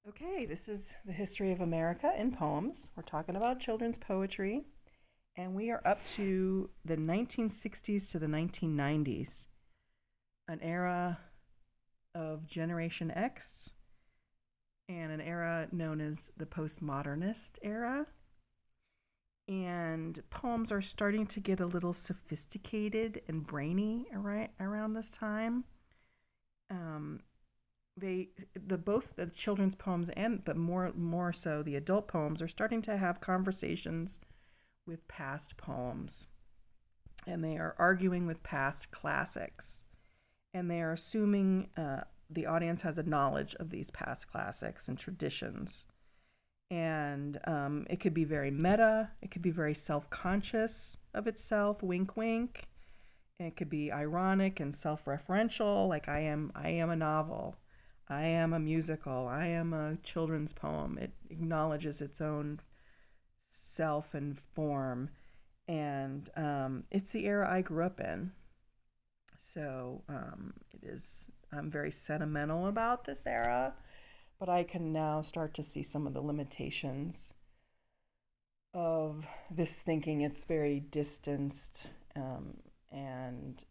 Okay, this is the history of America in poems. We're talking about children's poetry, and we are up to the 1960s to the 1990s, an era of Generation X and an era known as the postmodernist era. And poems are starting to get a little sophisticated and brainy around this time. Um, they the both the children's poems and but more so the adult poems are starting to have conversations with past poems, and they are arguing with past classics, and they are assuming the audience has a knowledge of these past classics and traditions. And it could be very meta, it could be very self-conscious of itself, wink wink. It could be ironic and self-referential, like I am a novel, I am a musical, I am a children's poem. It acknowledges its own self and form, and it's the era I grew up in. So it is. I'm very sentimental about this era, but I can now start to see some of the limitations of this thinking. It's very distanced, and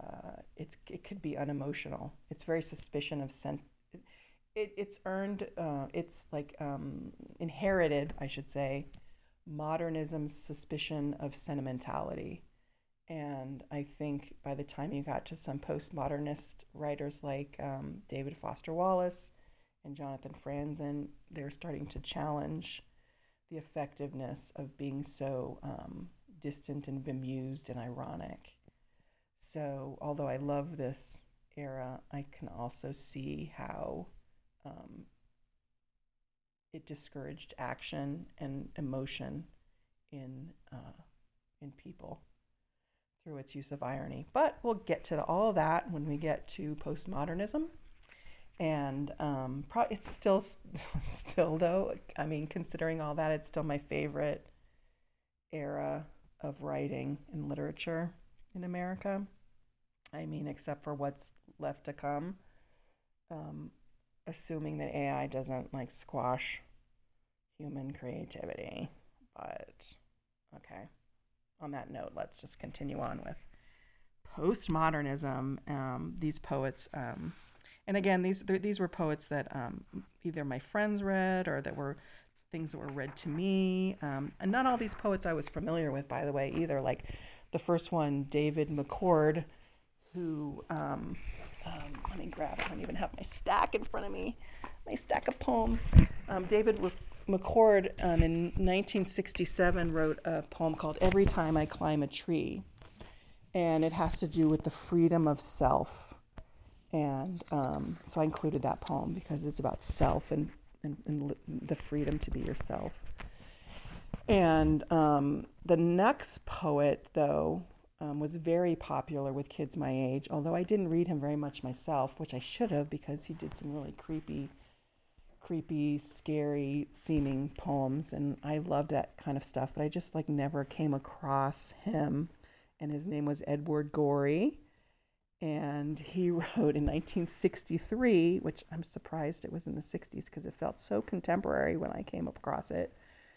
it could be unemotional. It's very suspicion of it's earned. It's like inherited, I should say, modernism's suspicion of sentimentality. And I think by the time you got to some postmodernist writers like David Foster Wallace and Jonathan Franzen, they're starting to challenge the effectiveness of being so distant and bemused and ironic. So, although I love this era, I can also see how um, it discouraged action and emotion in people through its use of irony. But we'll get to all of that when we get to postmodernism. And it's still, still though. I mean, considering all that, it's still my favorite era of writing and literature in America. I mean, except for what's left to come, um, assuming that AI doesn't like squash human creativity. But okay, on that note, let's just continue on with postmodernism. These poets, and again, these were poets that either my friends read or that were things that were read to me. And not all these poets I was familiar with, by the way, either. Like the first one, David McCord, who let me grab it. I don't even have my stack in front of me, my stack of poems. David McCord in 1967 wrote a poem called Every Time I Climb a Tree. And it has to do with the freedom of self. And so I included that poem because it's about self and the freedom to be yourself. And the next poet, though, was very popular with kids my age, although I didn't read him very much myself, which I should have because he did some really creepy, scary seeming poems, and I loved that kind of stuff, but I just like never came across him. And his name was Edward Gorey, and he wrote in 1963, which I'm surprised it was in the 60s because it felt so contemporary when I came across it,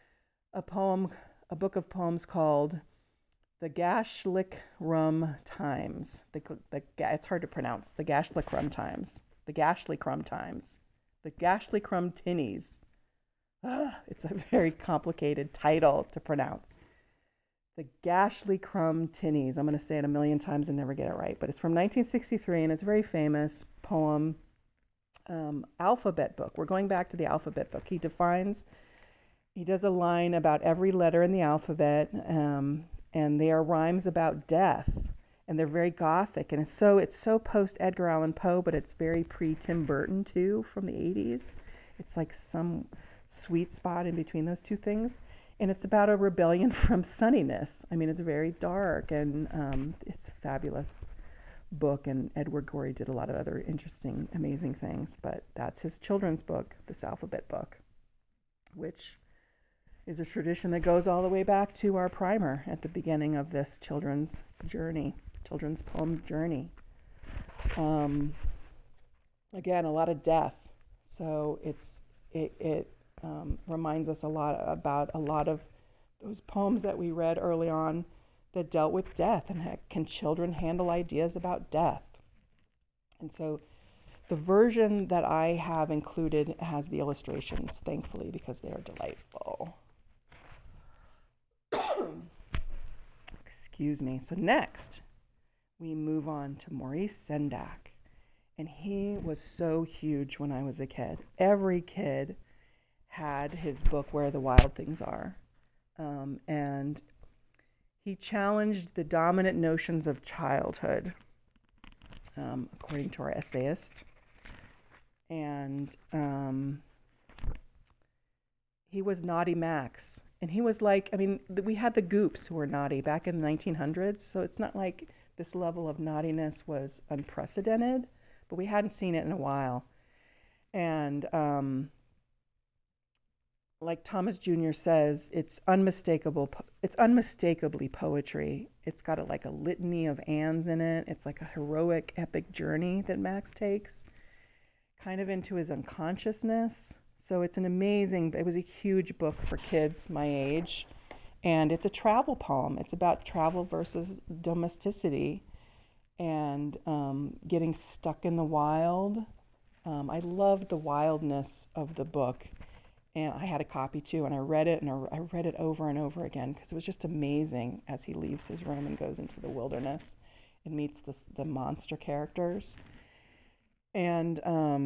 a book of poems called The Gashlick Rum Times. It's hard to pronounce. The Gashlick Rum Times. The Gashlick Rum Times. The Gashly Crumb Tinnies. It's a very complicated title to pronounce. The Gashly Crumb Tinnies. I'm going to say it a million times and never get it right, but it's from 1963 and it's a very famous poem. Alphabet book. We're going back to the alphabet book. He does a line about every letter in the alphabet, and they are rhymes about death, and they're very gothic, and it's so post Edgar Allan Poe, but it's very pre Tim Burton too, from the 80s. It's like some sweet spot in between those two things, and it's about a rebellion from sunniness. I mean, it's very dark, and it's a fabulous book, and Edward Gorey did a lot of other interesting, amazing things, but that's his children's book, this alphabet book, which is a tradition that goes all the way back to our primer at the beginning of this children's poem journey. Um, Again, a lot of death. So it's it reminds us a lot about a lot of those poems that we read early on that dealt with death and can children handle ideas about death. And so the version that I have included has the illustrations, thankfully, because they are delightful. Excuse me. So next, we move on to Maurice Sendak. And he was so huge when I was a kid. Every kid had his book, Where the Wild Things Are. And he challenged the dominant notions of childhood, according to our essayist. And he was Naughty Max. And he was like, I mean, we had the Goops who were naughty back in the 1900s, so it's not like this level of naughtiness was unprecedented, but we hadn't seen it in a while. And like Thomas Jr. says, it's unmistakable. It's unmistakably poetry. It's got like a litany of ands in it. It's like a heroic, epic journey that Max takes, kind of into his unconsciousness. So it's an amazing. It was a huge book for kids my age, and it's a travel poem. It's about travel versus domesticity, and getting stuck in the wild. I loved the wildness of the book. And I had a copy too, and I read it, and I read it over and over again because it was just amazing as he leaves his room and goes into the wilderness and meets the monster characters. And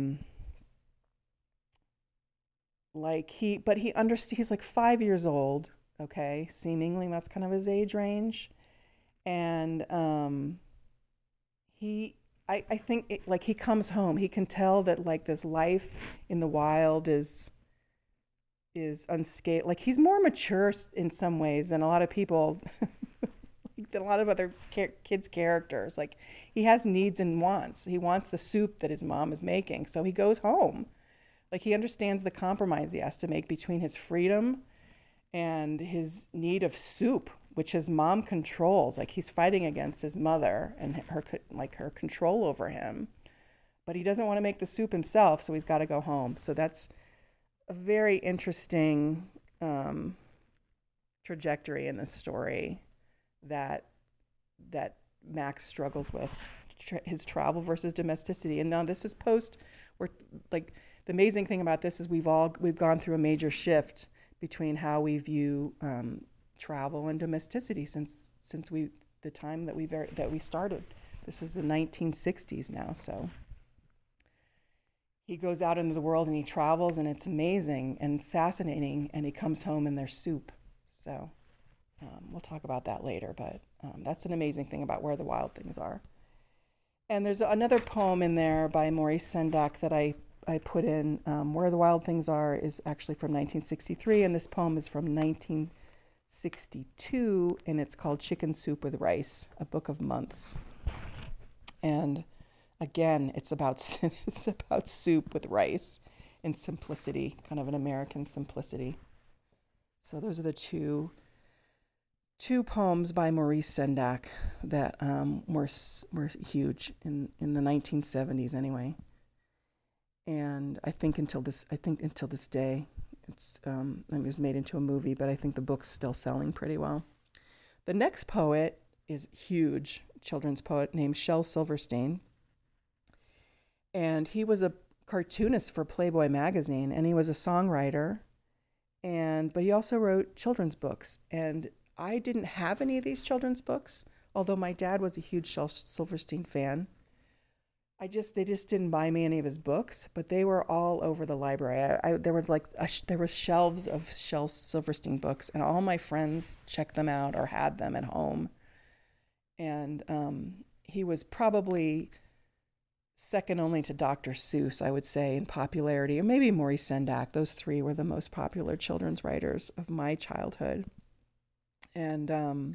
he's like 5 years old, okay, seemingly that's kind of his age range, and I think like he comes home, he can tell that like this life in the wild is unscathed. Like he's more mature in some ways than a lot of people, than a lot of other kids' characters. Like he has needs and wants. He wants the soup that his mom is making, so he goes home. Like he understands the compromise he has to make between his freedom and his need of soup, which his mom controls. Like he's fighting against his mother and her control over him, but he doesn't want to make the soup himself, so he's got to go home. So that's a very interesting trajectory in this story that Max struggles with, his travel versus domesticity. And now this is where like the amazing thing about this is we've gone through a major shift between how we view travel and domesticity since the time that we started. This is the 1960s now, so. He goes out into the world and he travels, and it's amazing and fascinating, and he comes home and there's soup. So we'll talk about that later, but that's an amazing thing about Where the Wild Things Are. And there's another poem in there by Maurice Sendak that I put in. Where the Wild Things Are is actually from 1963, and this poem is from 1962, and it's called Chicken Soup with Rice, a Book of Months. And again, it's about soup with rice and simplicity, kind of an American simplicity. So those are the two poems by Maurice Sendak that were huge in the 1970s anyway. And I think until this day, it was made into a movie, but I think the book's still selling pretty well. The next poet is huge, children's poet named Shel Silverstein. And he was a cartoonist for Playboy magazine, and he was a songwriter, but he also wrote children's books. And I didn't have any of these children's books, although my dad was a huge Shel Silverstein fan. They just didn't buy me any of his books, but they were all over the library. There were shelves of Shel Silverstein books, and all my friends checked them out or had them at home. And he was probably second only to Dr. Seuss, I would say, in popularity, or maybe Maurice Sendak. Those three were the most popular children's writers of my childhood. And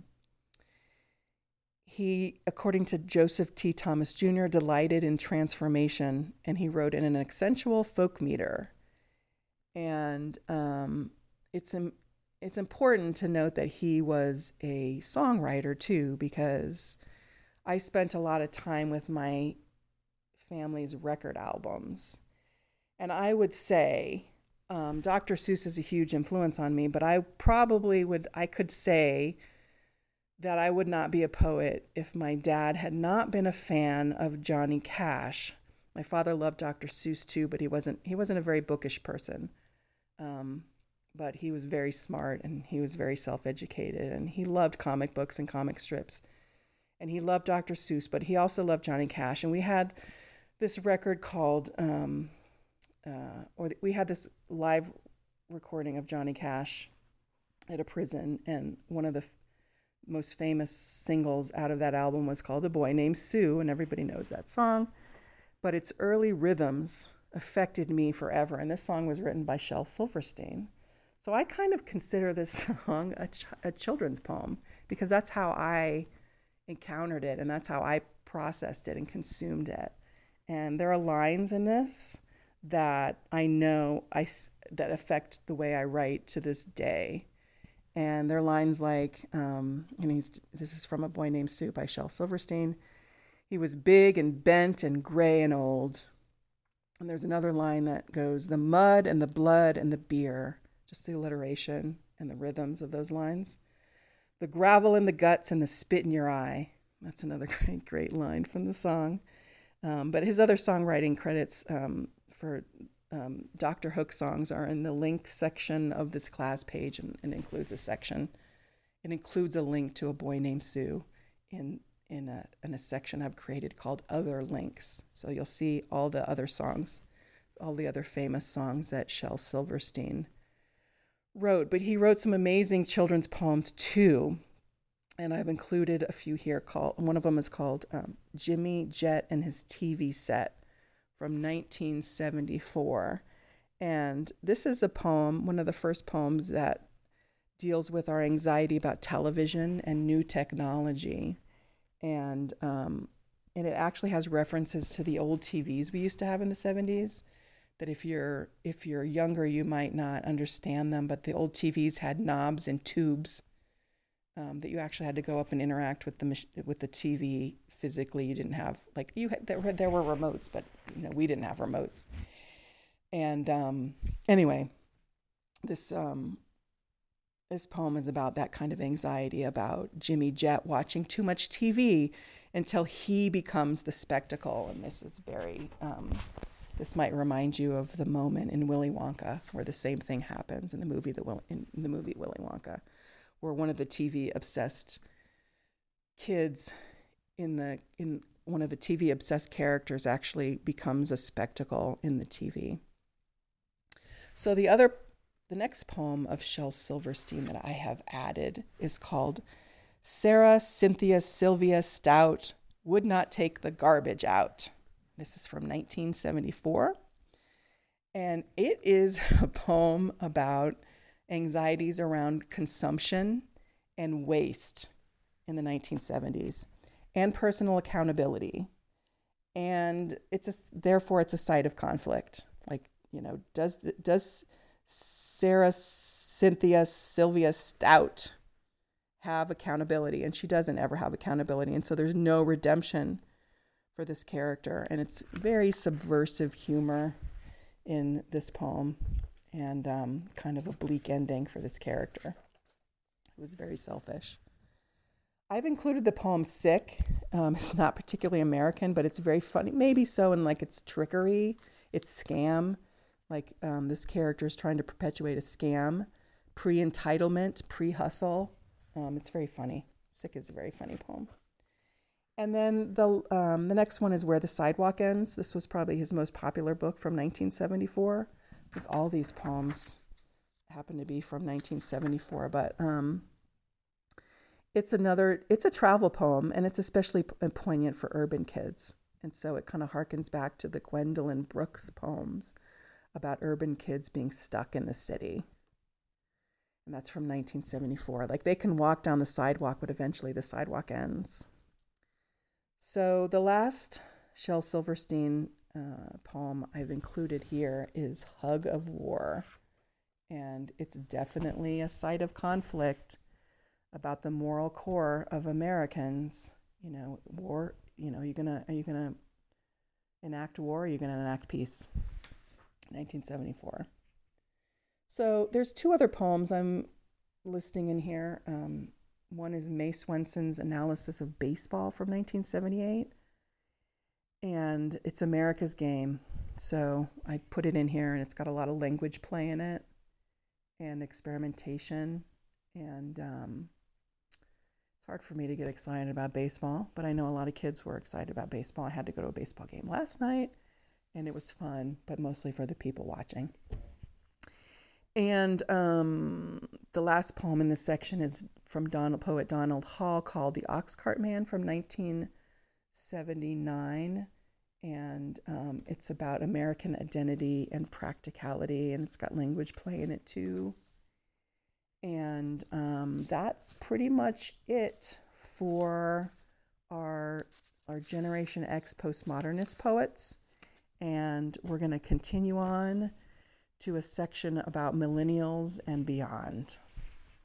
he, according to Joseph T. Thomas Jr., delighted in transformation, and he wrote in an accentual folk meter. And it's important to note that he was a songwriter too, because I spent a lot of time with my family's record albums. And I would say Dr. Seuss is a huge influence on me, but I could say that I would not be a poet if my dad had not been a fan of Johnny Cash. My father loved Dr. Seuss too, but he wasn't a very bookish person. Um, but he was very smart and he was very self-educated and he loved comic books and comic strips. And he loved Dr. Seuss, but he also loved Johnny Cash. And we had this record called, we had this live recording of Johnny Cash at a prison, and one of the most famous singles out of that album was called A Boy Named Sue, and everybody knows that song. But its early rhythms affected me forever, and this song was written by Shel Silverstein. So I kind of consider this song a children's poem because that's how I encountered it and that's how I processed it and consumed it. And there are lines in this that I know that affect the way I write to this day. And there are lines like, this is from A Boy Named Sue by Shel Silverstein. He was big and bent and gray and old. And there's another line that goes, the mud and the blood and the beer, just the alliteration and the rhythms of those lines. The gravel in the guts and the spit in your eye. That's another great line from the song. But his other songwriting credits for Dr. Hook songs are in the link section of this class page, and includes a section. It includes a link to A Boy Named Sue in a section I've created called Other Links. So you'll see all the other songs, all the other famous songs that Shel Silverstein wrote. But he wrote some amazing children's poems too. And I've included a few here. One of them is called Jimmy Jet and His TV Set from 1974. And this is a poem, one of the first poems that deals with our anxiety about television and new technology. And it actually has references to the old TVs we used to have in the 70s. That if you're younger, you might not understand them, but the old TVs had knobs and tubes that you actually had to go up and interact with the TV physically. You didn't have there were remotes, but we didn't have remotes. And anyway, this poem is about that kind of anxiety about Jimmy Jet watching too much TV until he becomes the spectacle. And this is very this might remind you of the moment in Willy Wonka where the same thing happens in the movie Willy Wonka, where one of the TV obsessed kids in one of the TV obsessed characters actually becomes a spectacle in the TV. So the next poem of Shel Silverstein that I have added is called Sarah Cynthia Sylvia Stout Would Not Take the Garbage Out. This is from 1974. And it is a poem about anxieties around consumption and waste in the 1970s and personal accountability. And therefore it's a site of conflict. Does Sarah Cynthia Sylvia Stout have accountability? And she doesn't ever have accountability. And so there's no redemption for this character. And it's very subversive humor in this poem and kind of a bleak ending for this character who was very selfish. I've included the poem Sick. It's not particularly American, but it's very funny. Maybe so in its trickery, its scam. This character is trying to perpetuate a scam, pre-entitlement, pre-hustle. It's very funny. Sick is a very funny poem. And then the next one is Where the Sidewalk Ends. This was probably his most popular book from 1974. I think all these poems happen to be from 1974, but it's a travel poem, and it's especially poignant for urban kids. And so it kind of harkens back to the Gwendolyn Brooks poems about urban kids being stuck in the city. And that's from 1974. They can walk down the sidewalk, but eventually the sidewalk ends. So the last Shel Silverstein poem I've included here is Hug of War. And it's definitely a site of conflict about the moral core of Americans. War, are you gonna enact war or are you gonna enact peace? 1974. So there's two other poems I'm listing in here. One is May Swenson's Analysis of Baseball from 1978, and it's America's Game. So I put it in here, and it's got a lot of language play in it and experimentation. And it's hard for me to get excited about baseball, but I know a lot of kids were excited about baseball. I had to go to a baseball game last night, and it was fun, but mostly for the people watching. And the last poem in this section is from poet Donald Hall, called The Oxcart Man from 1979. And it's about American identity and practicality, and it's got language play in it too. And that's pretty much it for our Generation X postmodernist poets. And we're going to continue on to a section about millennials and beyond.